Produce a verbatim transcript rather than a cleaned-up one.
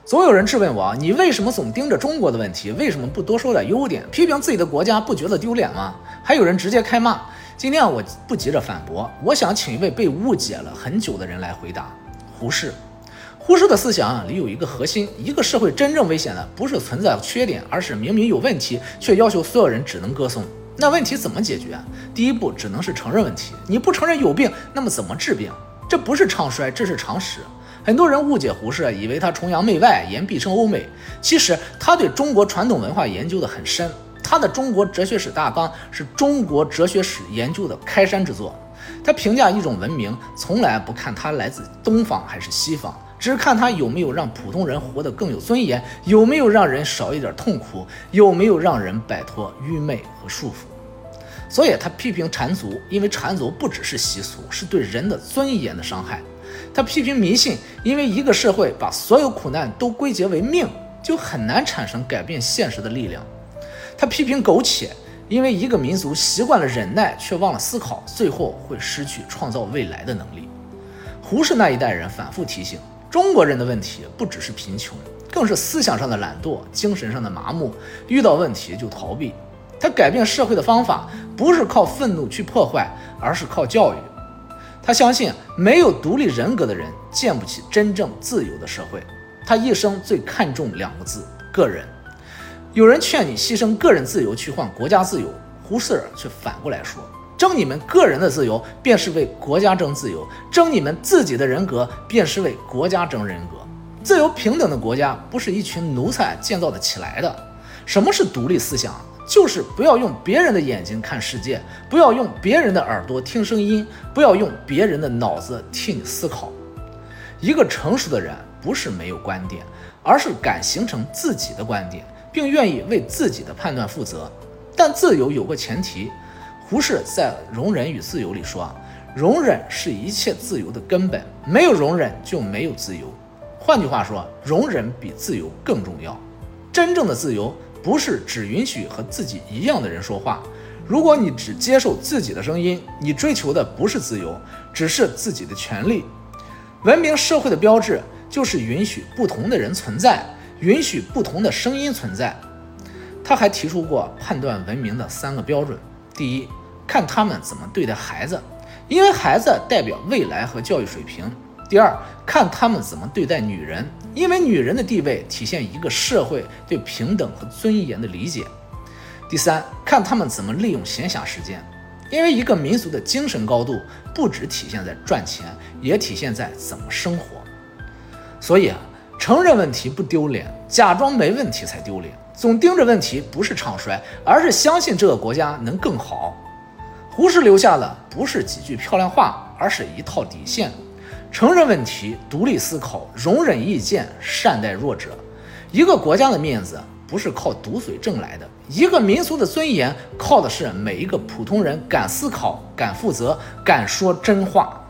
总有人质问我，你为什么总盯着中国的问题？为什么不多说点优点？批评自己的国家不觉得丢脸吗？还有人直接开骂。今天我不急着反驳，我想请一位被误解了很久的人来回答。胡适。胡适的思想里有一个核心，一个社会真正危险的不是存在缺点，而是明明有问题，却要求所有人只能歌颂。那问题怎么解决？第一步只能是承认问题。你不承认有病，那么怎么治病？这不是唱衰，这是常识。很多人误解胡适，以为他崇洋媚外，言必称欧美。其实他对中国传统文化研究的很深，他的《中国哲学史大纲》是中国哲学史研究的开山之作。他评价一种文明，从来不看它来自东方还是西方，只看它有没有让普通人活得更有尊严，有没有让人少一点痛苦，有没有让人摆脱愚昧和束缚。所以他批评缠足，因为缠足不只是习俗，是对人的尊严的伤害。他批评迷信，因为一个社会把所有苦难都归结为命，就很难产生改变现实的力量。他批评苟且，因为一个民族习惯了忍耐却忘了思考，最后会失去创造未来的能力。胡适那一代人反复提醒，中国人的问题不只是贫穷，更是思想上的懒惰，精神上的麻木，遇到问题就逃避。他改变社会的方法不是靠愤怒去破坏，而是靠教育。他相信没有独立人格的人建不起真正自由的社会。他一生最看重两个字：个人。有人劝你牺牲个人自由去换国家自由，胡适却反过来说，争你们个人的自由便是为国家争自由，争你们自己的人格便是为国家争人格。自由平等的国家不是一群奴才建造的起来的。什么是独立思想？就是不要用别人的眼睛看世界，不要用别人的耳朵听声音，不要用别人的脑子替你思考。一个成熟的人不是没有观点，而是敢形成自己的观点，并愿意为自己的判断负责。但自由有个前提，胡适在《容忍与自由》里说，容忍是一切自由的根本，没有容忍就没有自由。换句话说，容忍比自由更重要。真正的自由不是只允许和自己一样的人说话。如果你只接受自己的声音，你追求的不是自由，只是自己的权利。文明社会的标志就是允许不同的人存在，允许不同的声音存在。他还提出过判断文明的三个标准：第一，看他们怎么对待孩子，因为孩子代表未来和教育水平；第二，看他们怎么对待女人，因为女人的地位体现一个社会对平等和尊严的理解；第三，看他们怎么利用闲暇时间，因为一个民族的精神高度不只体现在赚钱，也体现在怎么生活。所以啊，承认问题不丢脸，假装没问题才丢脸。总盯着问题不是唱衰，而是相信这个国家能更好。胡适留下的不是几句漂亮话，而是一套底线。承认问题，独立思考，容忍意见，善待弱者。一个国家的面子不是靠毒嘴挣来的，一个民族的尊严靠的是每一个普通人敢思考、敢负责、敢说真话。